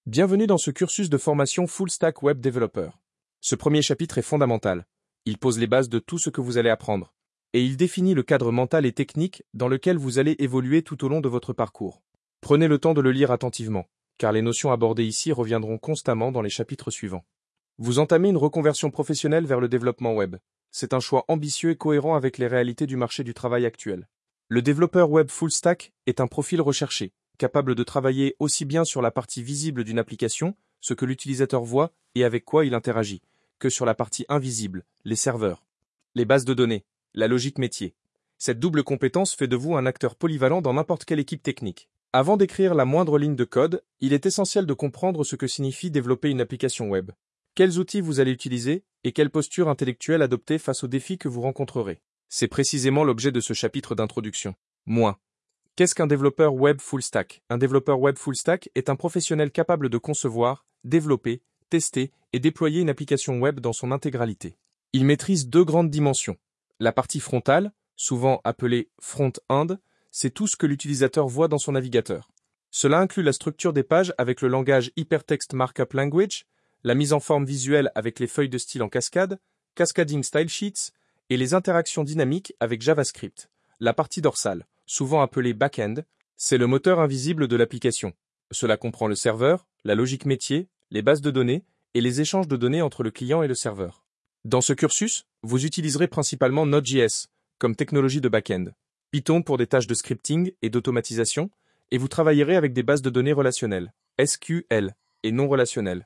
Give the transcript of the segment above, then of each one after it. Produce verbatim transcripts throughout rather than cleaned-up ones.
Bienvenue dans ce cursus de formation Full Stack Web Developer. Ce premier chapitre est fondamental. Il pose les bases de tout ce que vous allez apprendre. Et il définit le cadre mental et technique dans lequel vous allez évoluer tout au long de votre parcours. Prenez le temps de le lire attentivement, car les notions abordées ici reviendront constamment dans les chapitres suivants. Vous entamez une reconversion professionnelle vers le développement web. C'est un choix ambitieux et cohérent avec les réalités du marché du travail actuel. Le développeur web full stack est un profil recherché, capable de travailler aussi bien sur la partie visible d'une application, ce que l'utilisateur voit et avec quoi il interagit, que sur la partie invisible, les serveurs, les bases de données, la logique métier. Cette double compétence fait de vous un acteur polyvalent dans n'importe quelle équipe technique. Avant d'écrire la moindre ligne de code, il est essentiel de comprendre ce que signifie développer une application web. Quels outils vous allez utiliser et quelle posture intellectuelle adopter face aux défis que vous rencontrerez. C'est précisément l'objet de ce chapitre d'introduction. Moins. Qu'est-ce qu'un développeur web full stack? Un développeur web full stack est un professionnel capable de concevoir, développer, tester et déployer une application web dans son intégralité. Il maîtrise deux grandes dimensions. La partie frontale, souvent appelée front-end, c'est tout ce que l'utilisateur voit dans son navigateur. Cela inclut la structure des pages avec le langage Hypertext Markup Language, la mise en forme visuelle avec les feuilles de style en cascade, Cascading Style Sheets et les interactions dynamiques avec JavaScript. La partie dorsale, souvent appelée back-end, c'est le moteur invisible de l'application. Cela comprend le serveur, la logique métier, les bases de données et les échanges de données entre le client et le serveur. Dans ce cursus, vous utiliserez principalement Node.js comme technologie de back-end, Python pour des tâches de scripting et d'automatisation, et vous travaillerez avec des bases de données relationnelles, S Q L, et non relationnelles,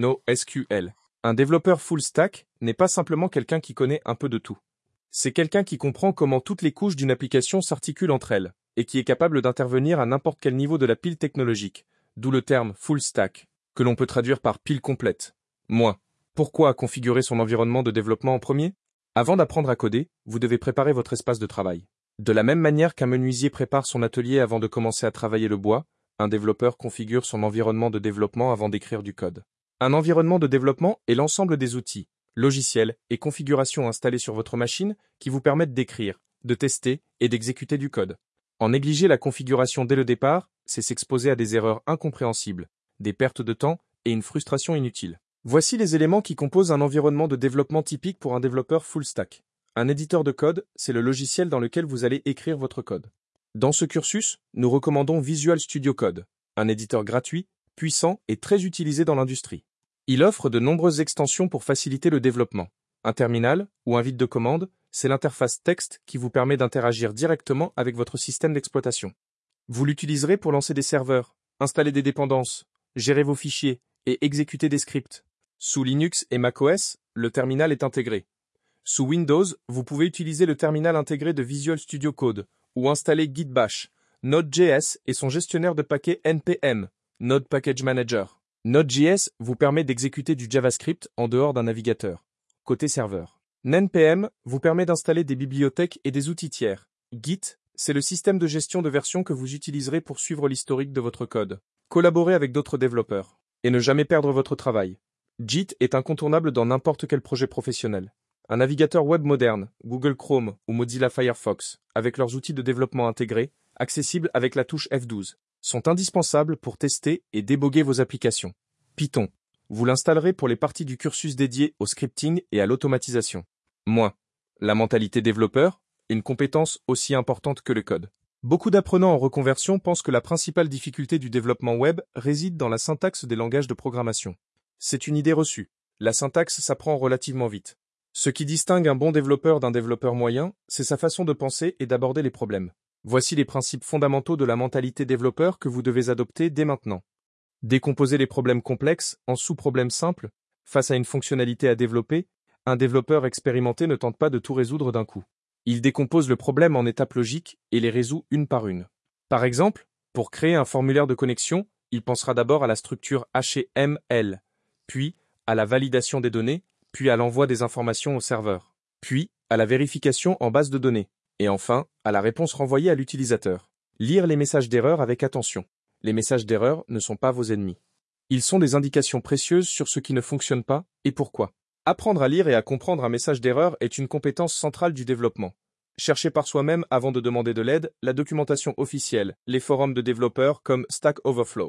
NoSQL. Un développeur full stack n'est pas simplement quelqu'un qui connaît un peu de tout. C'est quelqu'un qui comprend comment toutes les couches d'une application s'articulent entre elles, et qui est capable d'intervenir à n'importe quel niveau de la pile technologique, d'où le terme full stack, que l'on peut traduire par pile complète. Moins. Pourquoi configurer son environnement de développement en premier? Avant d'apprendre à coder, vous devez préparer votre espace de travail. De la même manière qu'un menuisier prépare son atelier avant de commencer à travailler le bois, un développeur configure son environnement de développement avant d'écrire du code. Un environnement de développement est l'ensemble des outils, logiciels et configurations installés sur votre machine qui vous permettent d'écrire, de tester et d'exécuter du code. En négliger la configuration dès le départ, c'est s'exposer à des erreurs incompréhensibles, des pertes de temps et une frustration inutile. Voici les éléments qui composent un environnement de développement typique pour un développeur full stack. Un éditeur de code, c'est le logiciel dans lequel vous allez écrire votre code. Dans ce cursus, nous recommandons Visual Studio Code, un éditeur gratuit, puissant et très utilisé dans l'industrie. Il offre de nombreuses extensions pour faciliter le développement. Un terminal ou un vide de commande, c'est l'interface texte qui vous permet d'interagir directement avec votre système d'exploitation. Vous l'utiliserez pour lancer des serveurs, installer des dépendances, gérer vos fichiers et exécuter des scripts. Sous Linux et macOS, le terminal est intégré. Sous Windows, vous pouvez utiliser le terminal intégré de Visual Studio Code ou installer Git Bash, Node.js et son gestionnaire de paquets N P M, Node Package Manager. Node.js vous permet d'exécuter du JavaScript en dehors d'un navigateur. Côté serveur. N P M vous permet d'installer des bibliothèques et des outils tiers. Git, c'est le système de gestion de version que vous utiliserez pour suivre l'historique de votre code. Collaborer avec d'autres développeurs. Et ne jamais perdre votre travail. Git est incontournable dans n'importe quel projet professionnel. Un navigateur web moderne, Google Chrome ou Mozilla Firefox, avec leurs outils de développement intégrés, accessibles avec la touche F douze, sont indispensables pour tester et déboguer vos applications. Python. Vous l'installerez pour les parties du cursus dédiées au scripting et à l'automatisation. Moins. La mentalité développeur, une compétence aussi importante que le code. Beaucoup d'apprenants en reconversion pensent que la principale difficulté du développement web réside dans la syntaxe des langages de programmation. C'est une idée reçue. La syntaxe s'apprend relativement vite. Ce qui distingue un bon développeur d'un développeur moyen, c'est sa façon de penser et d'aborder les problèmes. Voici les principes fondamentaux de la mentalité développeur que vous devez adopter dès maintenant. Décomposer les problèmes complexes en sous-problèmes simples. Face à une fonctionnalité à développer, un développeur expérimenté ne tente pas de tout résoudre d'un coup. Il décompose le problème en étapes logiques et les résout une par une. Par exemple, pour créer un formulaire de connexion, il pensera d'abord à la structure H T M L, puis à la validation des données, puis à l'envoi des informations au serveur, puis à la vérification en base de données, et enfin à la réponse renvoyée à l'utilisateur. Lire les messages d'erreur avec attention. Les messages d'erreur ne sont pas vos ennemis. Ils sont des indications précieuses sur ce qui ne fonctionne pas et pourquoi. Apprendre à lire et à comprendre un message d'erreur est une compétence centrale du développement. Cherchez par soi-même avant de demander de l'aide la documentation officielle, les forums de développeurs comme Stack Overflow.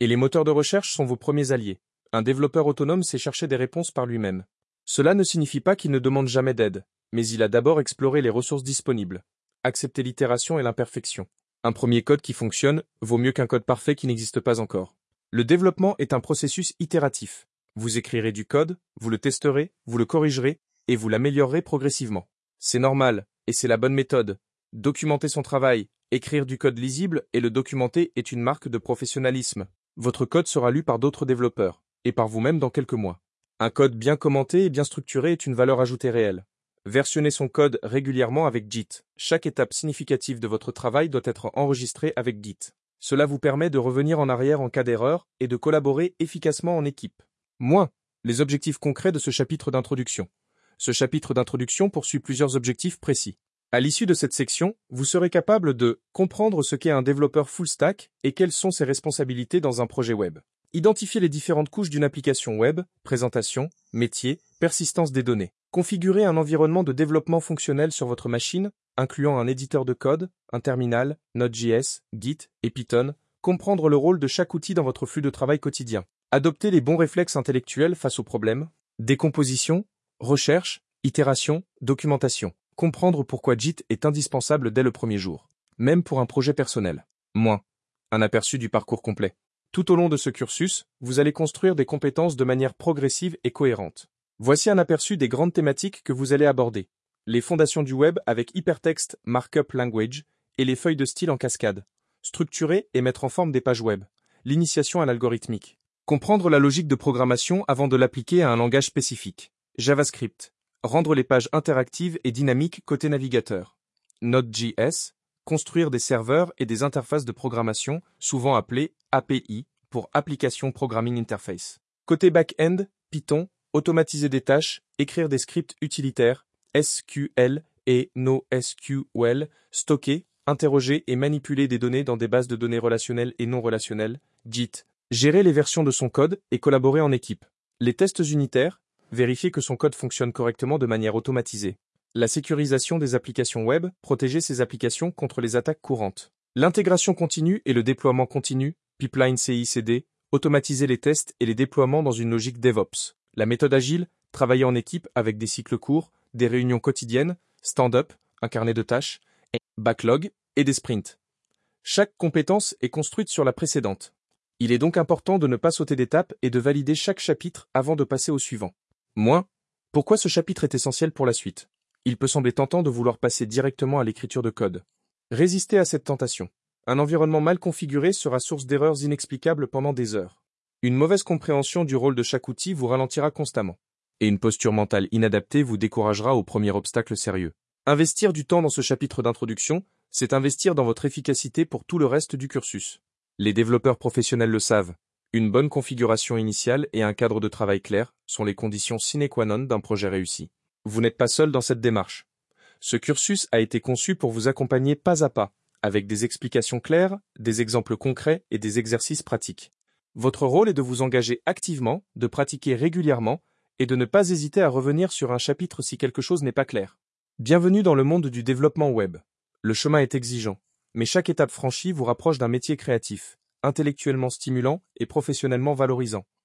Et les moteurs de recherche sont vos premiers alliés. Un développeur autonome sait chercher des réponses par lui-même. Cela ne signifie pas qu'il ne demande jamais d'aide, mais il a d'abord exploré les ressources disponibles. Accepter l'itération et l'imperfection. Un premier code qui fonctionne vaut mieux qu'un code parfait qui n'existe pas encore. Le développement est un processus itératif. Vous écrirez du code, vous le testerez, vous le corrigerez, et vous l'améliorerez progressivement. C'est normal, et c'est la bonne méthode. Documenter son travail, écrire du code lisible et le documenter est une marque de professionnalisme. Votre code sera lu par d'autres développeurs, et par vous-même dans quelques mois. Un code bien commenté et bien structuré est une valeur ajoutée réelle. Versionnez son code régulièrement avec Git. Chaque étape significative de votre travail doit être enregistrée avec Git. Cela vous permet de revenir en arrière en cas d'erreur et de collaborer efficacement en équipe. Moins, les objectifs concrets de ce chapitre d'introduction. Ce chapitre d'introduction poursuit plusieurs objectifs précis. À l'issue de cette section, vous serez capable de comprendre ce qu'est un développeur full stack et quelles sont ses responsabilités dans un projet web. Identifier les différentes couches d'une application web, présentation, métier, persistance des données. Configurer un environnement de développement fonctionnel sur votre machine, incluant un éditeur de code, un terminal, Node.js, Git et Python. Comprendre le rôle de chaque outil dans votre flux de travail quotidien. Adopter les bons réflexes intellectuels face aux problèmes. Décomposition, recherche, itération, documentation. Comprendre pourquoi Git est indispensable dès le premier jour, même pour un projet personnel. Moins. Un aperçu du parcours complet. Tout au long de ce cursus, vous allez construire des compétences de manière progressive et cohérente. Voici un aperçu des grandes thématiques que vous allez aborder. Les fondations du web avec Hypertext Markup Language et les feuilles de style en cascade. Structurer et mettre en forme des pages web. L'initiation à l'algorithmique. Comprendre la logique de programmation avant de l'appliquer à un langage spécifique. JavaScript. Rendre les pages interactives et dynamiques côté navigateur. Node.js. Construire des serveurs et des interfaces de programmation, souvent appelées A P I, pour Application Programming Interface. Côté back-end, Python, automatiser des tâches, écrire des scripts utilitaires, S Q L et NoSQL, stocker, interroger et manipuler des données dans des bases de données relationnelles et non relationnelles, Git. Gérer les versions de son code et collaborer en équipe. Les tests unitaires, vérifier que son code fonctionne correctement de manière automatisée. La sécurisation des applications web, protéger ces applications contre les attaques courantes. L'intégration continue et le déploiement continu, pipeline C I C D, automatiser les tests et les déploiements dans une logique DevOps. La méthode agile, travailler en équipe avec des cycles courts, des réunions quotidiennes, stand-up, un carnet de tâches, backlog et des sprints. Chaque compétence est construite sur la précédente. Il est donc important de ne pas sauter d'étape et de valider chaque chapitre avant de passer au suivant. Moins, pourquoi ce chapitre est essentiel pour la suite? Il peut sembler tentant de vouloir passer directement à l'écriture de code. Résistez à cette tentation. Un environnement mal configuré sera source d'erreurs inexplicables pendant des heures. Une mauvaise compréhension du rôle de chaque outil vous ralentira constamment. Et une posture mentale inadaptée vous découragera au premier obstacle sérieux. Investir du temps dans ce chapitre d'introduction, c'est investir dans votre efficacité pour tout le reste du cursus. Les développeurs professionnels le savent. Une bonne configuration initiale et un cadre de travail clair sont les conditions sine qua non d'un projet réussi. Vous n'êtes pas seul dans cette démarche. Ce cursus a été conçu pour vous accompagner pas à pas, avec des explications claires, des exemples concrets et des exercices pratiques. Votre rôle est de vous engager activement, de pratiquer régulièrement et de ne pas hésiter à revenir sur un chapitre si quelque chose n'est pas clair. Bienvenue dans le monde du développement web. Le chemin est exigeant, mais chaque étape franchie vous rapproche d'un métier créatif, intellectuellement stimulant et professionnellement valorisant.